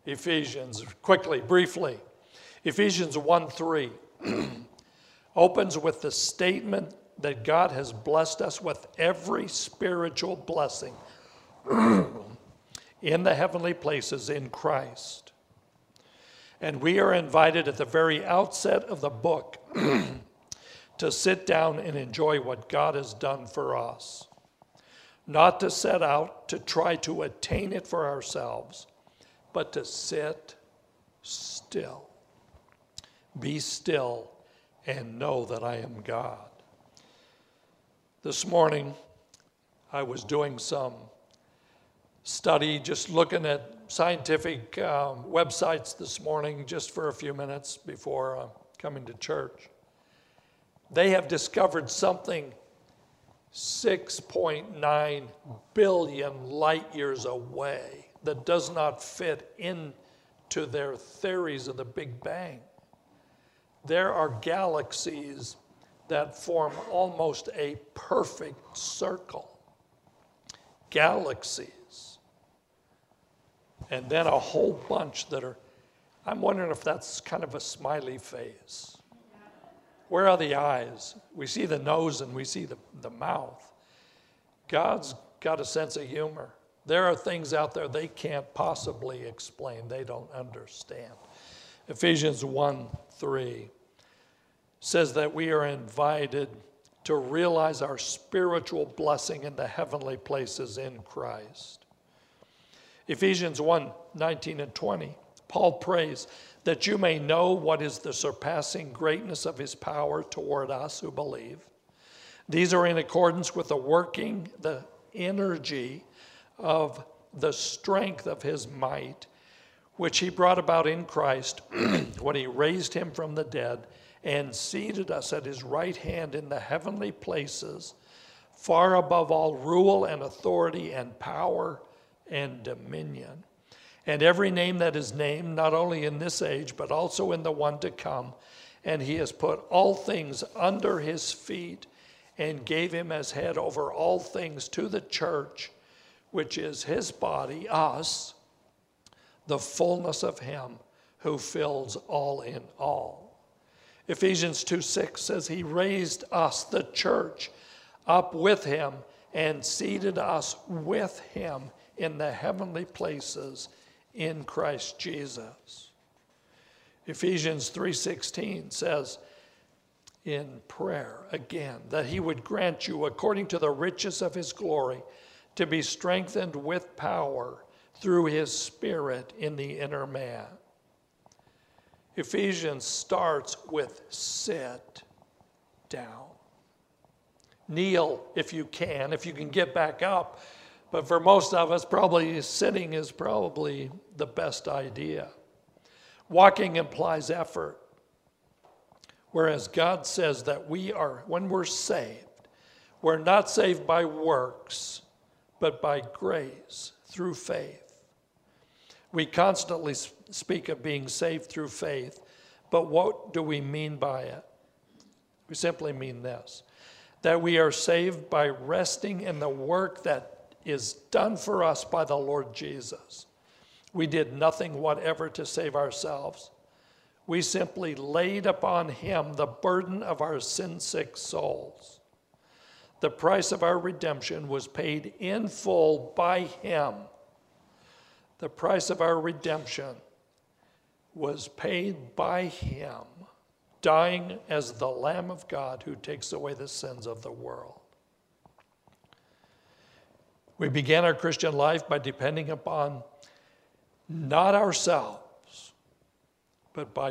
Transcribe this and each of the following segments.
Ephesians, quickly, briefly. Ephesians 1:3 opens with the statement that God has blessed us with every spiritual blessing in the heavenly places in Christ. And we are invited at the very outset of the book to sit down and enjoy what God has done for us. Not to set out to try to attain it for ourselves, but to sit still. Be still and know that I am God. This morning, I was doing some study, just looking at scientific websites this morning, just for a few minutes before coming to church. They have discovered something 6.9 billion light years away that does not fit into their theories of the Big Bang. There are galaxies that form almost a perfect circle. Galaxies. And then a whole bunch that are, I'm wondering if that's kind of a smiley face. Where are the eyes? We see the nose and we see the mouth. God's got a sense of humor. There are things out there they can't possibly explain. They don't understand. Ephesians 1:3 says that we are invited to realize our spiritual blessing in the heavenly places in Christ. Ephesians 1:19 and 20, Paul prays that you may know what is the surpassing greatness of his power toward us who believe. These are in accordance with the energy of the strength of his might, which he brought about in Christ when he raised him from the dead and seated us at his right hand in the heavenly places, far above all rule and authority and power and dominion, and every name that is named, not only in this age, but also in the one to come. And he has put all things under his feet and gave him as head over all things to the church, which is his body, us, the fullness of him who fills all in all. Ephesians 2:6 says he raised us, the church, up with him and seated us with him in the heavenly places in Christ Jesus. Ephesians 3:16 says in prayer again that he would grant you according to the riches of his glory to be strengthened with power through his Spirit in the inner man. Ephesians starts with sit down. Kneel if you can get back up. But for most of us, probably sitting is probably the best idea. Walking implies effort. Whereas God says that when we're saved, we're not saved by works, but by grace through faith. We constantly speak of being saved through faith, but what do we mean by it? We simply mean this, that we are saved by resting in the work that is done for us by the Lord Jesus. We did nothing whatever to save ourselves. We simply laid upon him the burden of our sin-sick souls. The price of our redemption was paid in full by him. The price of our redemption was paid by him, dying as the Lamb of God who takes away the sins of the world. We began our Christian life by depending upon not ourselves, but by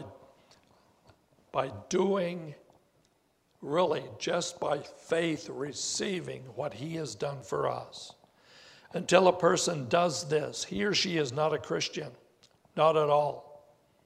doing, really just by faith, receiving what he has done for us. Until a person does this, he or she is not a Christian, not at all.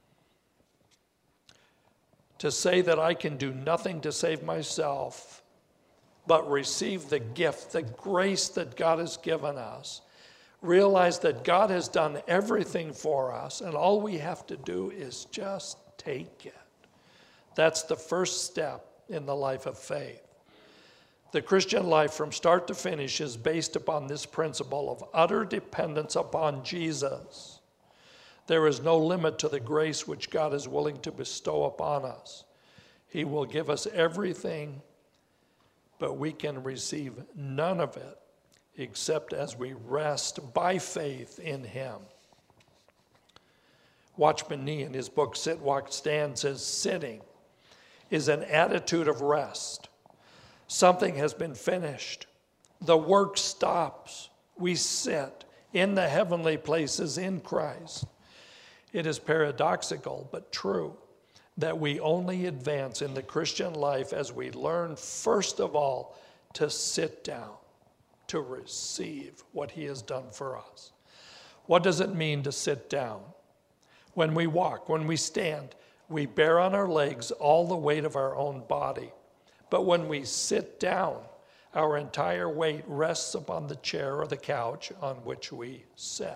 To say that I can do nothing to save myself, but receive the gift, the grace that God has given us. Realize that God has done everything for us, and all we have to do is just take it. That's the first step in the life of faith. The Christian life from start to finish is based upon this principle of utter dependence upon Jesus. There is no limit to the grace which God is willing to bestow upon us. He will give us everything, but we can receive none of it except as we rest by faith in him. Watchman Nee, in his book Sit, Walk, Stand, says sitting is an attitude of rest. Something has been finished. The work stops. We sit in the heavenly places in Christ. It is paradoxical but true that we only advance in the Christian life as we learn, first of all, to sit down, to receive what he has done for us. What does it mean to sit down? When we walk, when we stand, we bear on our legs all the weight of our own body. But when we sit down, our entire weight rests upon the chair or the couch on which we sit.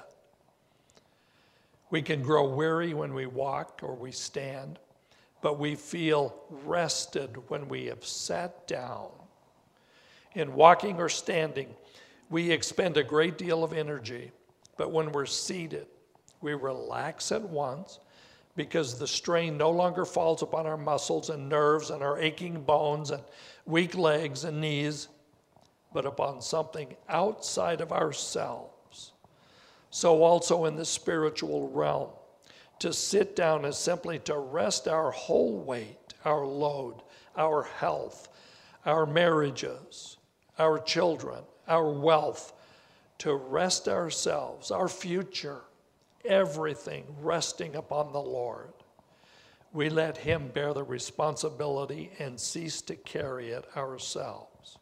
We can grow weary when we walk or we stand, but we feel rested when we have sat down. In walking or standing, we expend a great deal of energy, but when we're seated, we relax at once because the strain no longer falls upon our muscles and nerves and our aching bones and weak legs and knees, but upon something outside of ourselves. So also in the spiritual realm, to sit down is simply to rest our whole weight, our load, our health, our marriages, our children, our wealth, to rest ourselves, our future, everything resting upon the Lord. We let him bear the responsibility and cease to carry it ourselves.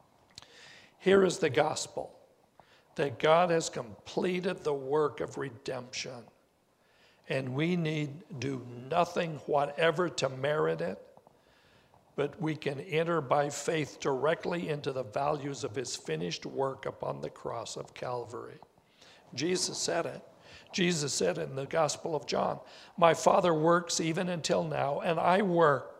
Here is the gospel, that God has completed the work of redemption, and we need do nothing whatever to merit it, but we can enter by faith directly into the values of his finished work upon the cross of Calvary. Jesus said it. Jesus said in the Gospel of John, "My Father works even until now, and I work."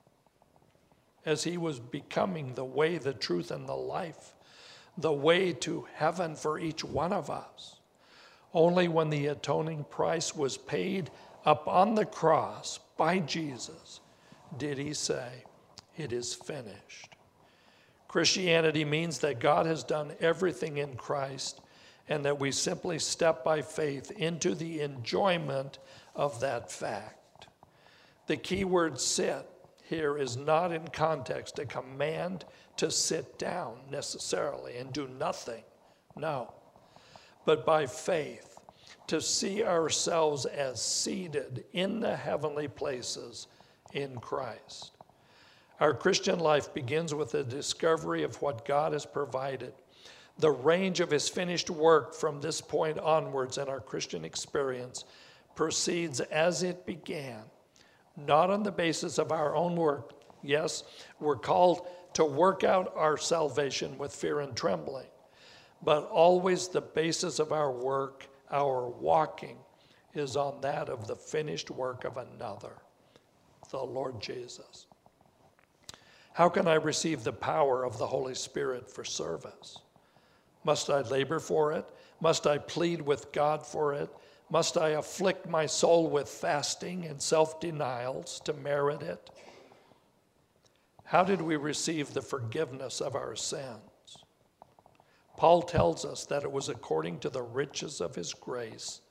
As he was becoming the way, the truth, and the life, the way to heaven for each one of us. Only when the atoning price was paid upon the cross by Jesus did he say, "It is finished." Christianity means that God has done everything in Christ and that we simply step by faith into the enjoyment of that fact. The key word sit here is not in context a command to sit down necessarily and do nothing. No. But by faith, to see ourselves as seated in the heavenly places in Christ. Our Christian life begins with the discovery of what God has provided. The range of his finished work from this point onwards in our Christian experience proceeds as it began, not on the basis of our own work. Yes, we're called to work out our salvation with fear and trembling, but always the basis of our work, our walking, is on that of the finished work of another, the Lord Jesus. How can I receive the power of the Holy Spirit for service? Must I labor for it? Must I plead with God for it? Must I afflict my soul with fasting and self-denials to merit it? How did we receive the forgiveness of our sins? Paul tells us that it was according to the riches of his grace,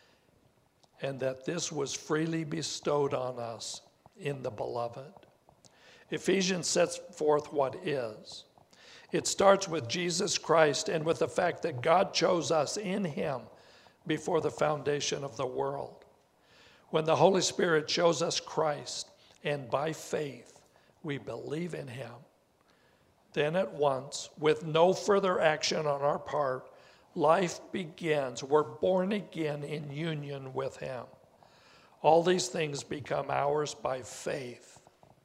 and that this was freely bestowed on us in the beloved. Ephesians sets forth what is. It starts with Jesus Christ and with the fact that God chose us in him before the foundation of the world. When the Holy Spirit shows us Christ, and by faith we believe in him, then at once, with no further action on our part, life begins. We're born again in union with him. All these things become ours by faith.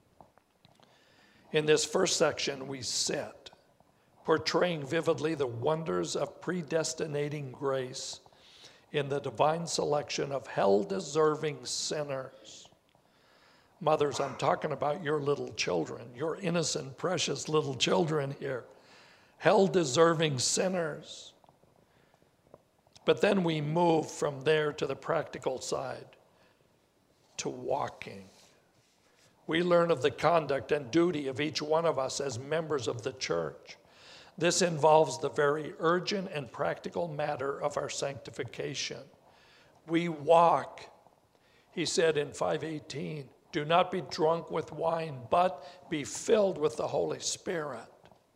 In this first section, we sit, portraying vividly the wonders of predestinating grace in the divine selection of hell-deserving sinners. Mothers, I'm talking about your little children, your innocent, precious little children here. Hell-deserving sinners But then we move from there to the practical side, to walking. We learn of the conduct and duty of each one of us as members of the church. This involves the very urgent and practical matter of our sanctification. We walk, he said in 5:18, do not be drunk with wine, but be filled with the Holy Spirit.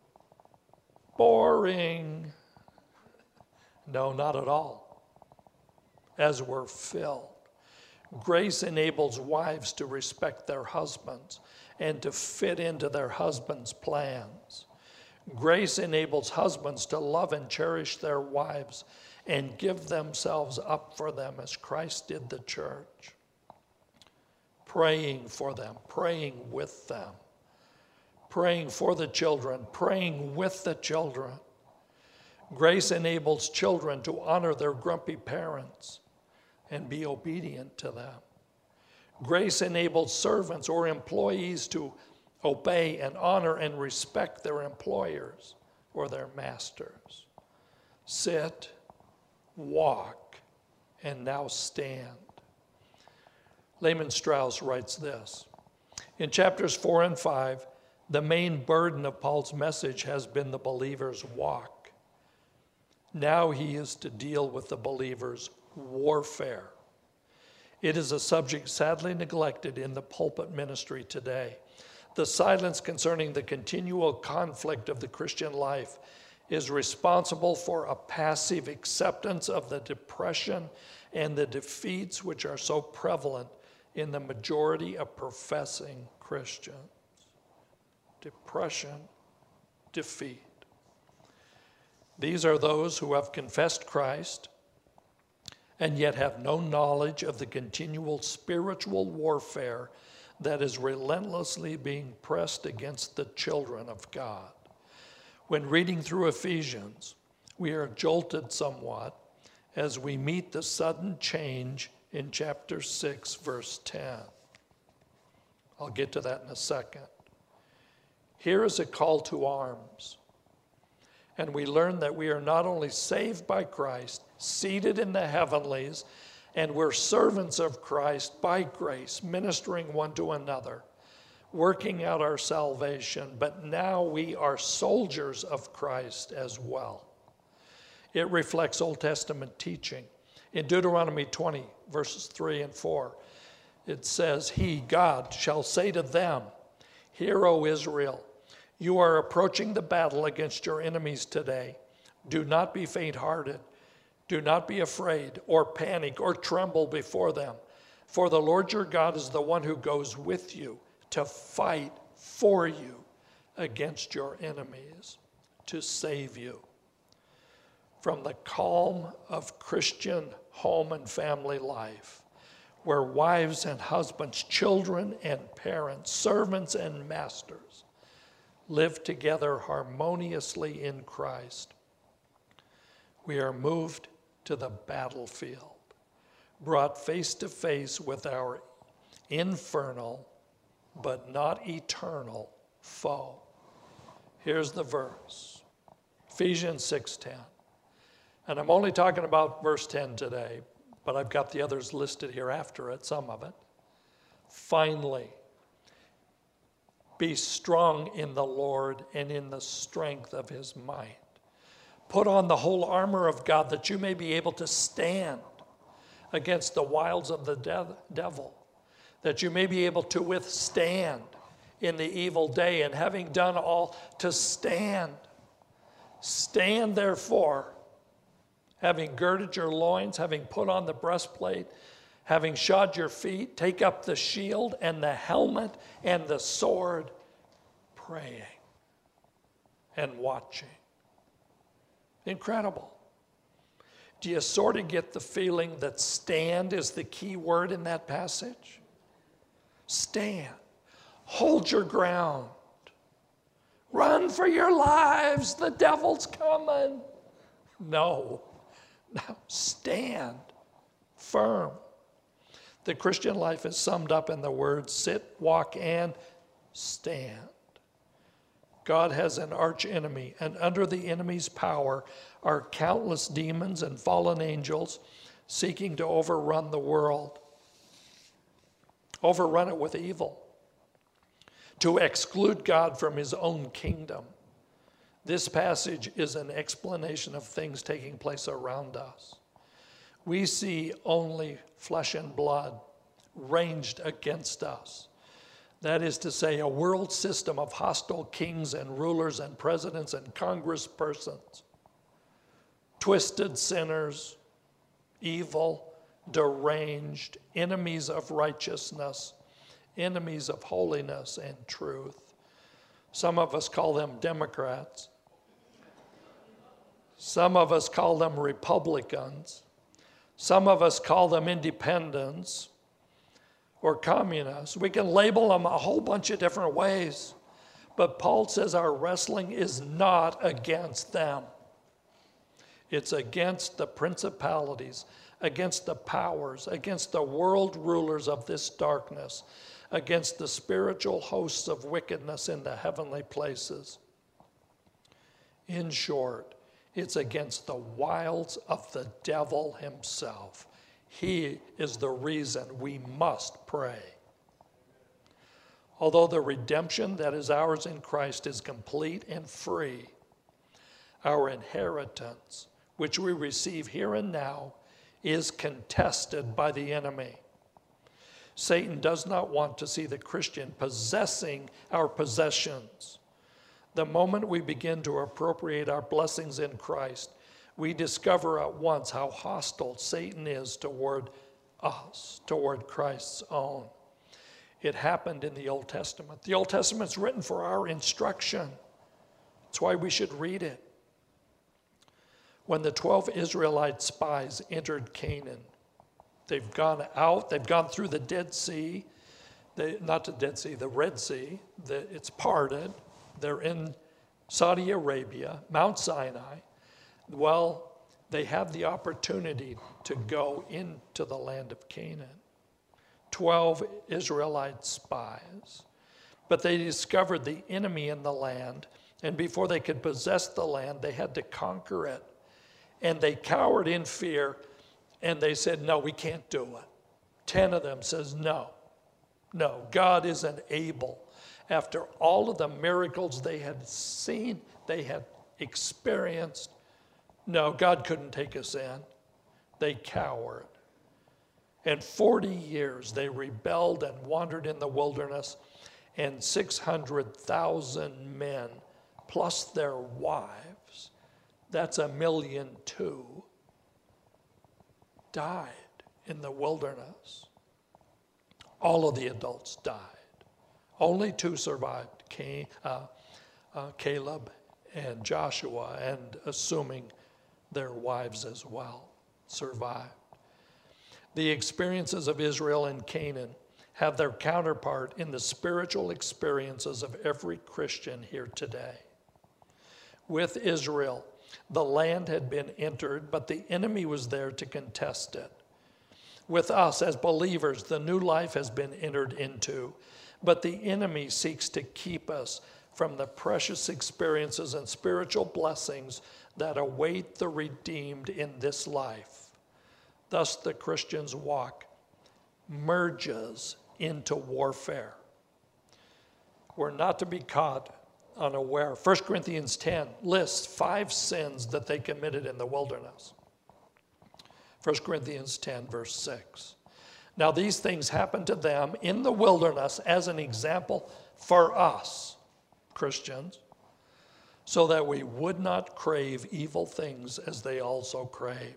Boring. No, not at all. As we're filled. Grace enables wives to respect their husbands and to fit into their husbands' plans. Grace enables husbands to love and cherish their wives and give themselves up for them as Christ did the church. Praying for them, praying with them, praying for the children, praying with the children. Grace enables children to honor their grumpy parents and be obedient to them. Grace enables servants or employees to obey and honor and respect their employers or their masters. Sit, walk, and now stand. Lehman Strauss writes this. In chapters 4 and 5, the main burden of Paul's message has been the believer's walk. Now he is to deal with the believer's warfare. It is a subject sadly neglected in the pulpit ministry today. The silence concerning the continual conflict of the Christian life is responsible for a passive acceptance of the depression and the defeats which are so prevalent in the majority of professing Christians. Depression, defeat. These are those who have confessed Christ and yet have no knowledge of the continual spiritual warfare that is relentlessly being pressed against the children of God. When reading through Ephesians, we are jolted somewhat as we meet the sudden change in chapter 6, verse 10. I'll get to that in a second. Here is a call to arms. And we learn that we are not only saved by Christ, seated in the heavenlies, and we're servants of Christ by grace, ministering one to another, working out our salvation, but now we are soldiers of Christ as well. It reflects Old Testament teaching. In Deuteronomy 20, verses 3 and 4, it says, He, God, shall say to them, Hear, O Israel, you are approaching the battle against your enemies today. Do not be faint-hearted. Do not be afraid or panic or tremble before them. For the Lord your God is the one who goes with you to fight for you against your enemies, to save you. From the calm of Christian home and family life, where wives and husbands, children and parents, servants and masters live together harmoniously in Christ, we are moved to the battlefield, brought face to face with our infernal but not eternal foe. Here's the verse, Ephesians 6:10. And I'm only talking about verse 10 today, but I've got the others listed here after it, some of it. Finally, be strong in the Lord and in the strength of his might. Put on the whole armor of God that you may be able to stand against the wiles of the devil, that you may be able to withstand in the evil day, and having done all, to stand. Stand therefore, having girded your loins, having put on the breastplate, having shod your feet, take up the shield and the helmet and the sword, praying and watching. Incredible. Do you sort of get the feeling that stand is the key word in that passage? Stand. Hold your ground. Run for your lives. The devil's coming. No. Now stand firm. The Christian life is summed up in the words sit, walk, and stand. God has an arch enemy, and under the enemy's power are countless demons and fallen angels seeking to overrun the world, overrun it with evil, to exclude God from his own kingdom. This passage is an explanation of things taking place around us. We see only flesh and blood ranged against us. That is to say, a world system of hostile kings and rulers and presidents and congresspersons, twisted sinners, evil, deranged, enemies of righteousness, enemies of holiness and truth. Some of us call them Democrats. Some of us call them Republicans. Some of us call them independents or communists. We can label them a whole bunch of different ways. But Paul says our wrestling is not against them. It's against the principalities, against the powers, against the world rulers of this darkness, against the spiritual hosts of wickedness in the heavenly places. In short, it's against the wiles of the devil himself. He is the reason we must pray. Although the redemption that is ours in Christ is complete and free, our inheritance, which we receive here and now, is contested by the enemy. Satan does not want to see the Christian possessing our possessions. The moment we begin to appropriate our blessings in Christ, we discover at once how hostile Satan is toward us, toward Christ's own. It happened in the Old Testament. The Old Testament's written for our instruction. That's why we should read it. When the 12 Israelite spies entered Canaan, they've gone out, they've gone through the Dead Sea, not the Dead Sea, the Red Sea, it's parted. They're in Saudi Arabia, Mount Sinai. Well, they have the opportunity to go into the land of Canaan. 12 Israelite spies. But they discovered the enemy in the land, and before they could possess the land, they had to conquer it. And they cowered in fear, and they said, no, we can't do it. 10 of them says, no, God isn't able. After all of the miracles they had seen, they had experienced, no, God couldn't take us in. They cowered. And 40 years they rebelled and wandered in the wilderness, and 600,000 men, plus their wives, that's 1.2 million, died in the wilderness. All of the adults died. Only 2 survived, Caleb and Joshua, and assuming their wives as well survived. The experiences of Israel and Canaan have their counterpart in the spiritual experiences of every Christian here today. With Israel, the land had been entered, but the enemy was there to contest it. With us as believers, the new life has been entered into, but the enemy seeks to keep us from the precious experiences and spiritual blessings that await the redeemed in this life. Thus, the Christian's walk merges into warfare. We're not to be caught unaware. 1 Corinthians 10 lists 5 sins that they committed in the wilderness. 1 Corinthians 10, verse 6. Now, these things happened to them in the wilderness as an example for us, Christians, so that we would not crave evil things as they also craved.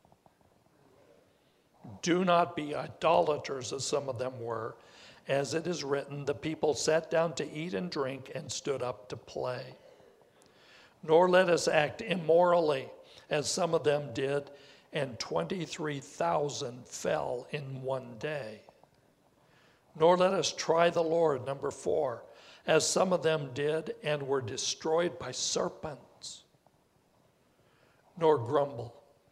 Do not be idolaters, as some of them were. As it is written, the people sat down to eat and drink and stood up to play. Nor let us act immorally, as some of them did, and 23,000 fell in one day. Nor let us try the Lord, number 4, as some of them did and were destroyed by serpents. Nor grumble,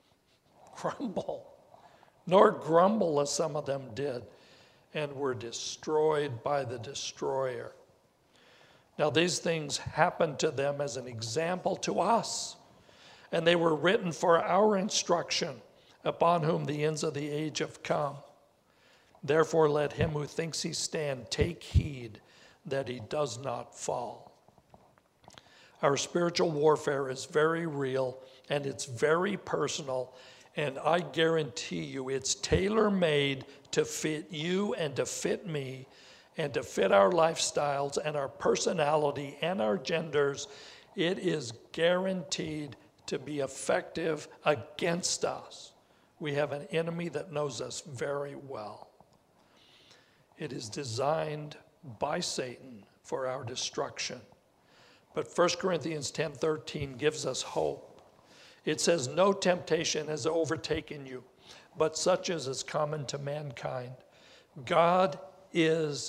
nor grumble as some of them did and were destroyed by the destroyer. Now these things happened to them as an example to us, and they were written for our instruction, upon whom the ends of the age have come. Therefore let him who thinks he stands take heed that he does not fall. Our spiritual warfare is very real, and it's very personal, and I guarantee you it's tailor-made to fit you and to fit me and to fit our lifestyles and our personality and our genders. It is guaranteed to be effective against us. We have an enemy that knows us very well. It is designed by Satan for our destruction. But 1 Corinthians 10:13 gives us hope. It says, no temptation has overtaken you, but such as is common to mankind. God is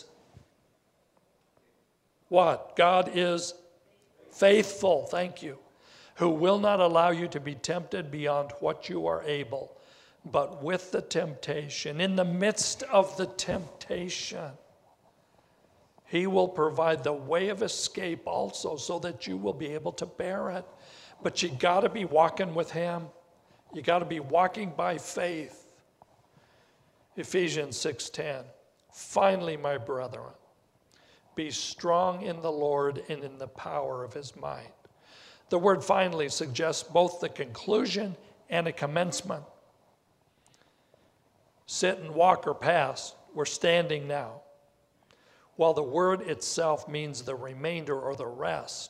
what? God is faithful, thank you, who will not allow you to be tempted beyond what you are able, but with the temptation, in the midst of the temptation, he will provide the way of escape also so that you will be able to bear it. But you got to be walking with him. You got to be walking by faith. Ephesians 6:10. Finally, my brethren, be strong in the Lord and in the power of his might. The word finally suggests both the conclusion and a commencement. Sit and walk or pass. We're standing now. While the word itself means the remainder or the rest,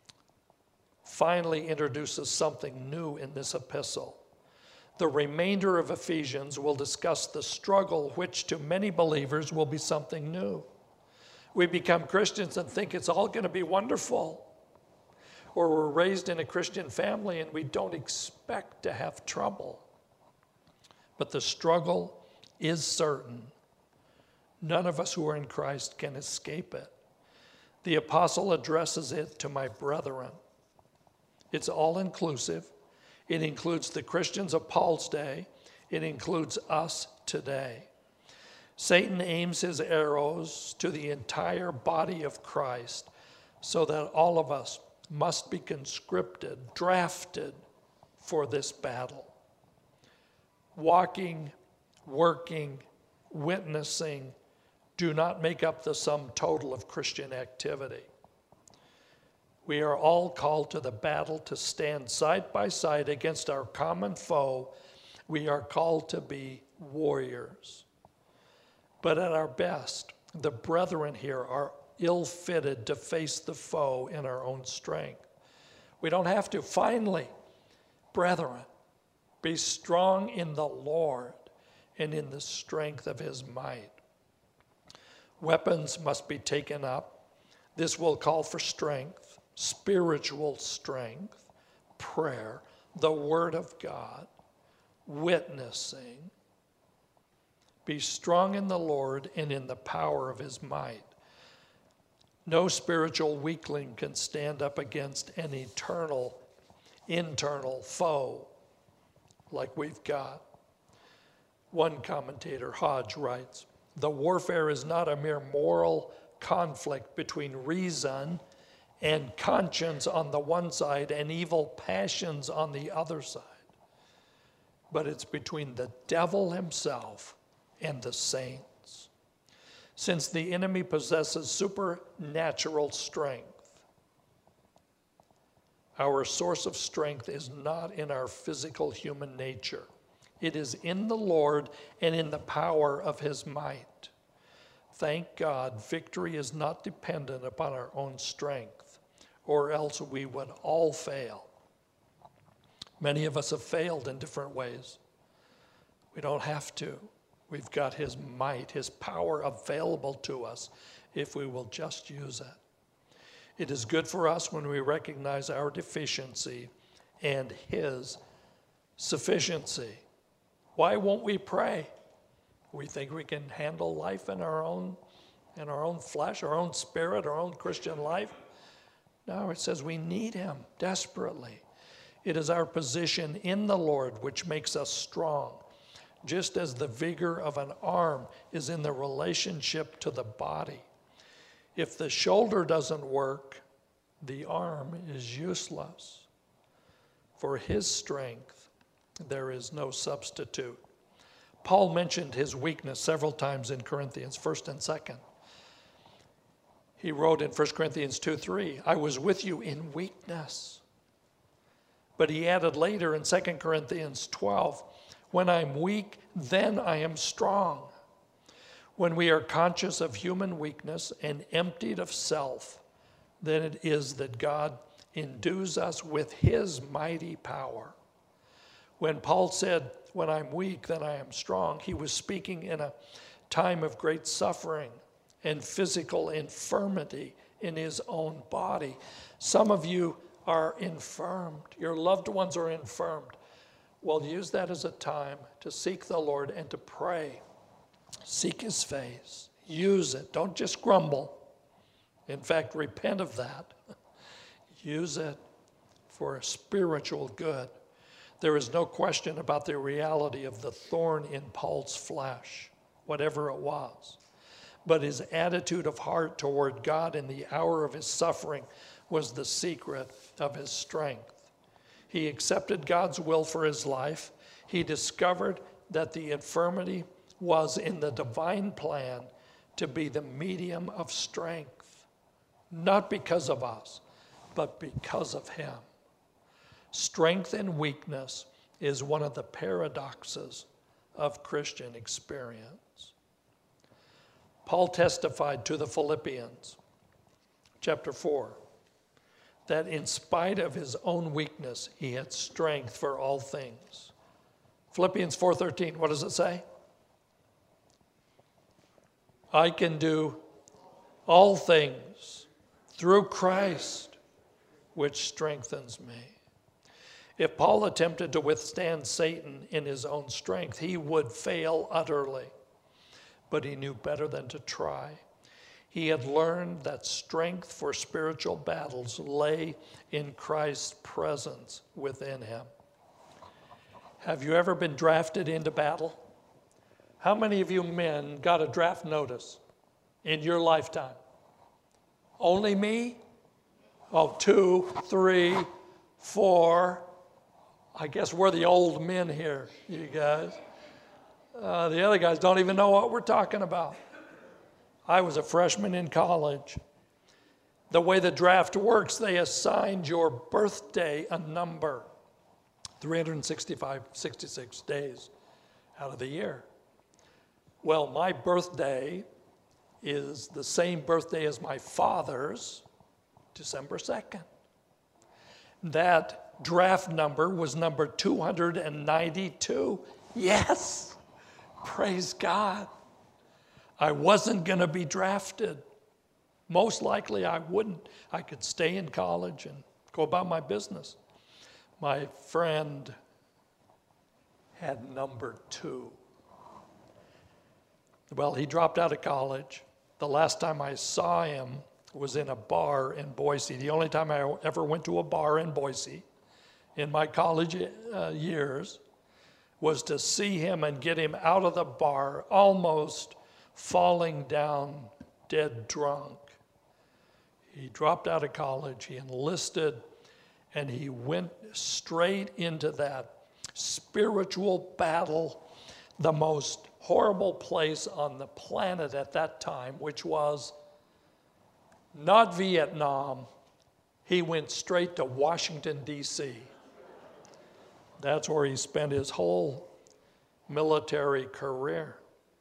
finally introduces something new in this epistle. The remainder of Ephesians will discuss the struggle, which to many believers will be something new. We become Christians and think it's all going to be wonderful. Or we're raised in a Christian family and we don't expect to have trouble. But the struggle is certain. None of us who are in Christ can escape it. The apostle addresses it to my brethren. It's all inclusive. It includes the Christians of Paul's day. It includes us today. Satan aims his arrows to the entire body of Christ so that all of us must be conscripted, drafted for this battle. Walking, working, witnessing do not make up the sum total of Christian activity. We are all called to the battle to stand side by side against our common foe. We are called to be warriors. But at our best, the brethren here are ill-fitted to face the foe in our own strength. We don't have to. Finally, brethren, be strong in the Lord and in the strength of his might. Weapons must be taken up. This will call for strength, spiritual strength, prayer, the Word of God, witnessing. Be strong in the Lord and in the power of his might. No spiritual weakling can stand up against an eternal, internal foe like we've got. One commentator, Hodge, writes, the warfare is not a mere moral conflict between reason and conscience on the one side and evil passions on the other side, but it's between the devil himself and the saints. Since the enemy possesses supernatural strength, our source of strength is not in our physical human nature. It is in the Lord and in the power of his might. Thank God, victory is not dependent upon our own strength, or else we would all fail. Many of us have failed in different ways. We don't have to. We've got his might, his power available to us if we will just use it. It is good for us when we recognize our deficiency and his sufficiency. Why won't we pray? We think we can handle life in our own flesh, our own spirit, our own Christian life. No, it says we need him desperately. It is our position in the Lord which makes us strong, just as the vigor of an arm is in the relationship to the body. If the shoulder doesn't work, the arm is useless. For his strength, there is no substitute. Paul mentioned his weakness several times in Corinthians, 1st and 2nd. He wrote in 1 Corinthians 2:3, I was with you in weakness. But he added later in 2 Corinthians 12, when I'm weak, then I am strong. When we are conscious of human weakness and emptied of self, then it is that God endues us with his mighty power. When Paul said, when I'm weak, then I am strong, he was speaking in a time of great suffering and physical infirmity in his own body. Some of you are infirmed. Your loved ones are infirmed. Well, use that as a time to seek the Lord and to pray. Seek his face. Use it. Don't just grumble. In fact, repent of that. Use it for spiritual good. There is no question about the reality of the thorn in Paul's flesh, whatever it was. But his attitude of heart toward God in the hour of his suffering was the secret of his strength. He accepted God's will for his life. He discovered that the infirmity was in the divine plan to be the medium of strength, not because of us, but because of him. Strength and weakness is one of the paradoxes of Christian experience. Paul testified to the Philippians, chapter 4, that in spite of his own weakness, he had strength for all things. Philippians 4:13, what does it say? I can do all things through Christ, which strengthens me. If Paul attempted to withstand Satan in his own strength, he would fail utterly. But he knew better than to try. He had learned that strength for spiritual battles lay in Christ's presence within him. Have you ever been drafted into battle? How many of you men got a draft notice in your lifetime? Only me? Oh, 2, 3, 4. I guess we're the old men here, you guys. The other guys don't even know what we're talking about. I was a freshman in college. The way the draft works, they assigned your birthday a number, 365, 66 days out of the year. Well, my birthday is the same birthday as my father's, December 2nd. That draft number was number 292. Yes, praise God. I wasn't going to be drafted. Most likely I wouldn't. I could stay in college and go about my business. My friend had number 2. Well, he dropped out of college. The last time I saw him was in a bar in Boise. The only time I ever went to a bar in Boise in my college years was to see him and get him out of the bar almost falling down dead drunk. He dropped out of college, he enlisted, and he went straight into that spiritual battle, the most horrible place on the planet at that time, which was not Vietnam. He went straight to Washington, D.C. That's where he spent his whole military career.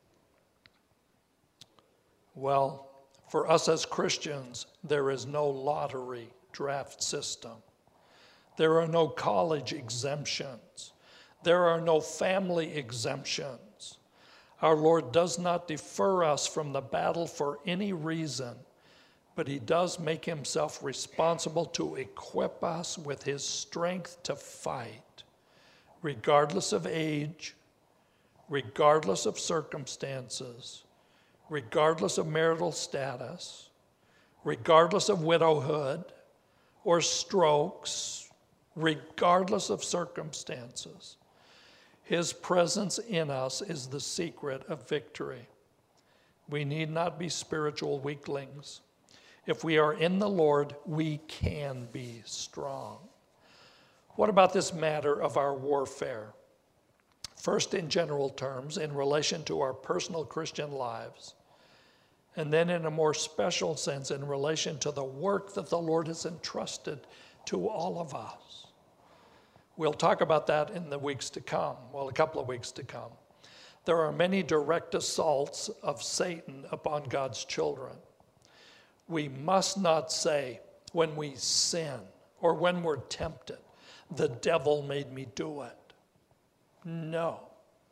Well, for us as Christians, there is no lottery draft system. There are no college exemptions. There are no family exemptions. Our Lord does not defer us from the battle for any reason, but he does make himself responsible to equip us with his strength to fight, regardless of age, regardless of circumstances, regardless of marital status, regardless of widowhood or strokes, regardless of circumstances. His presence in us is the secret of victory. We need not be spiritual weaklings. If we are in the Lord, we can be strong. What about this matter of our warfare? First, in general terms, in relation to our personal Christian lives, and then in a more special sense, in relation to the work that the Lord has entrusted to all of us. We'll talk about that in the weeks to come, well, a couple of weeks to come. There are many direct assaults of Satan upon God's children. We must not say when we sin or when we're tempted, the devil made me do it. No.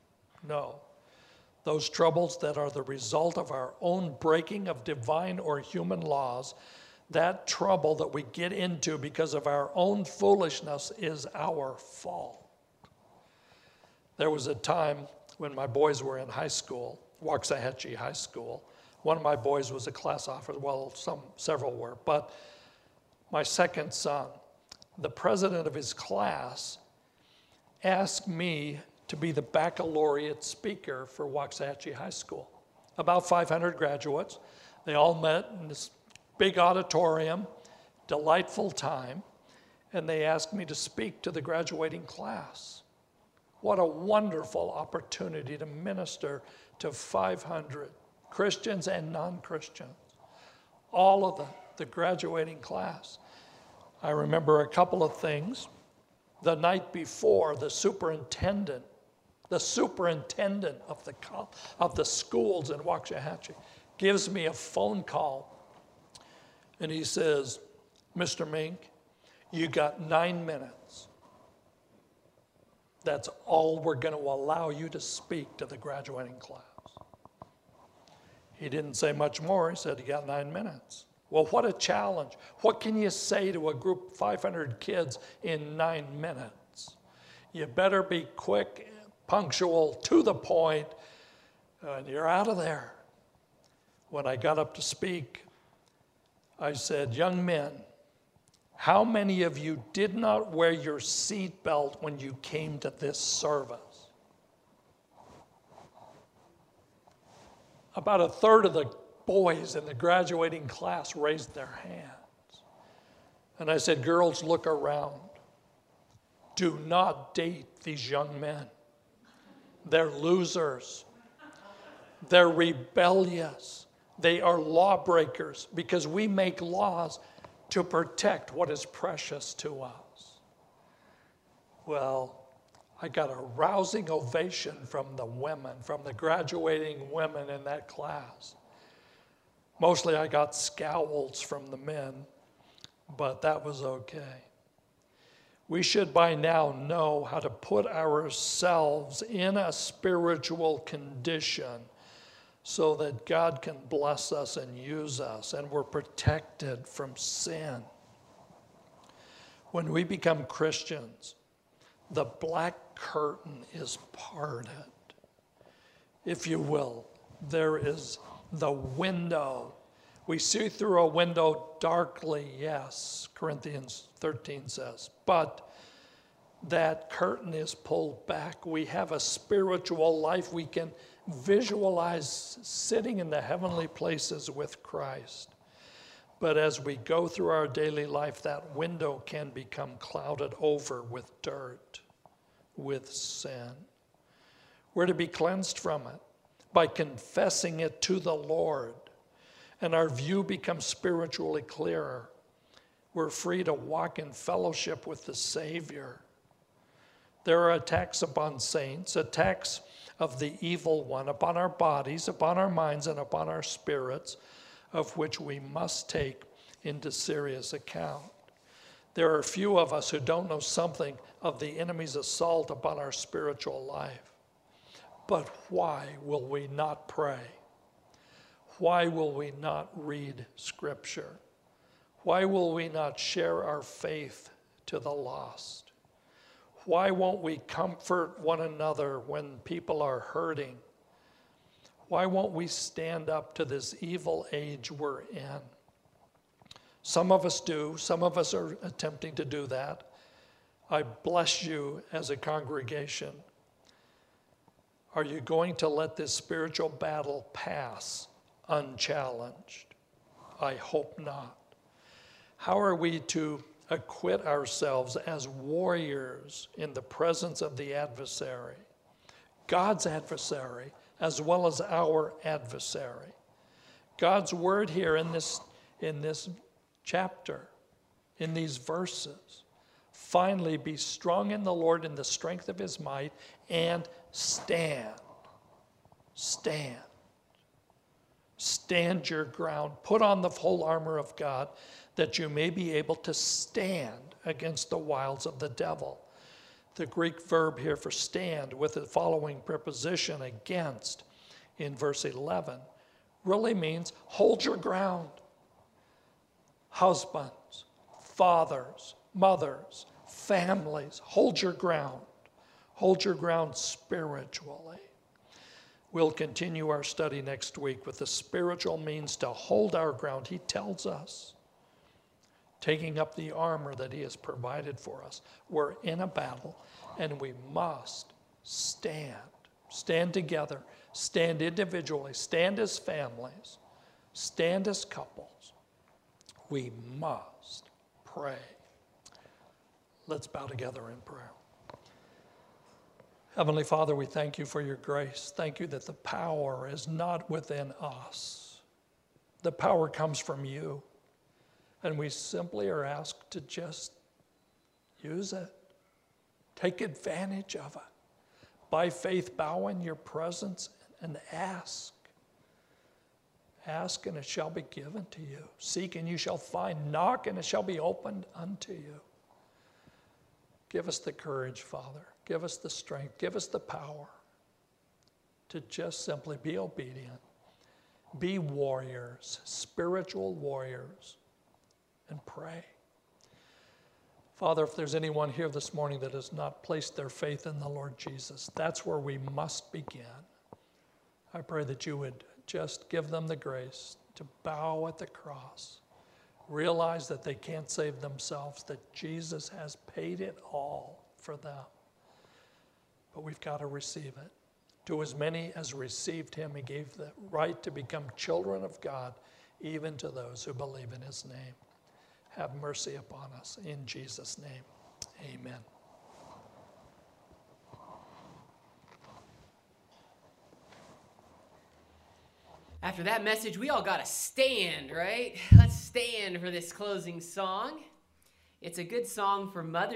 Those troubles that are the result of our own breaking of divine or human laws, that trouble that we get into because of our own foolishness is our fault. There was a time when my boys were in high school, Waxahachie High School. One of my boys was a class officer, well, several were, but my second son, the president of his class, asked me to be the baccalaureate speaker for Waxahachie High School. About 500 graduates. They all met in this big auditorium, delightful time, and they asked me to speak to the graduating class. What a wonderful opportunity to minister to 500 Christians and non-Christians, all of the graduating class. I remember a couple of things. The night before, the superintendent of the schools in Waxahachie gives me a phone call, and he says, "Mr. Mink, you got 9 minutes. That's all we're going to allow you to speak to the graduating class." He didn't say much more. He said, "You got 9 minutes." Well, what a challenge. What can you say to a group of 500 kids in 9 minutes? You better be quick, punctual, to the point, and you're out of there. When I got up to speak, I said, "Young men, how many of you did not wear your seatbelt when you came to this service?" About a third of the boys in the graduating class raised their hands. And I said, "Girls, look around. Do not date these young men. They're losers. They're rebellious. They are lawbreakers because we make laws to protect what is precious to us." Well, I got a rousing ovation from the women, from the graduating women in that class. Mostly I got scowls from the men, but that was okay. We should by now know how to put ourselves in a spiritual condition so that God can bless us and use us, and we're protected from sin. When we become Christians, the black curtain is parted, if you will. There is the window. We see through a window darkly, yes, Corinthians 13 says, but that curtain is pulled back. We have a spiritual life. We can visualize sitting in the heavenly places with Christ. But as we go through our daily life, that window can become clouded over with dirt, with sin. We're to be cleansed from it by confessing it to the Lord, and our view becomes spiritually clearer. We're free to walk in fellowship with the Savior. There are attacks upon saints, attacks of the evil one upon our bodies, upon our minds, and upon our spirits, of which we must take into serious account. There are few of us who don't know something of the enemy's assault upon our spiritual life. But why will we not pray? Why will we not read Scripture? Why will we not share our faith to the lost? Why won't we comfort one another when people are hurting? Why won't we stand up to this evil age we're in? Some of us do. Some of us are attempting to do that. I bless you as a congregation. Are you going to let this spiritual battle pass unchallenged? I hope not. How are we to acquit ourselves as warriors in the presence of the adversary? God's adversary, as well as our adversary. God's word here in this chapter, in these verses. Finally, be strong in the Lord in the strength of his might, and stand. Stand. Stand your ground. Put on the whole armor of God, that you may be able to stand against the wiles of the devil. The Greek verb here for stand, with the following preposition, against, in verse 11, really means hold your ground. Husbands, fathers, mothers, families, hold your ground. Hold your ground spiritually. We'll continue our study next week with the spiritual means to hold our ground. He tells us, taking up the armor that he has provided for us. We're in a battle, and we must stand. Stand together. Stand individually. Stand as families. Stand as couples. We must pray. Let's bow together in prayer. Heavenly Father, we thank you for your grace. Thank you that the power is not within us. The power comes from you. And we simply are asked to just use it. Take advantage of it. By faith, bow in your presence and ask. Ask and it shall be given to you. Seek and you shall find. Knock and it shall be opened unto you. Give us the courage, Father. Give us the strength. Give us the power to just simply be obedient. Be warriors, spiritual warriors, and pray. Father, if there's anyone here this morning that has not placed their faith in the Lord Jesus, that's where we must begin. I pray that you would just give them the grace to bow at the cross, realize that they can't save themselves, that Jesus has paid it all for them. But we've got to receive it. To as many as received him, he gave the right to become children of God, even to those who believe in his name. Have mercy upon us. In Jesus' name, amen. After that message, we all got to stand, right? Let's stand for this closing song. It's a good song for Mother's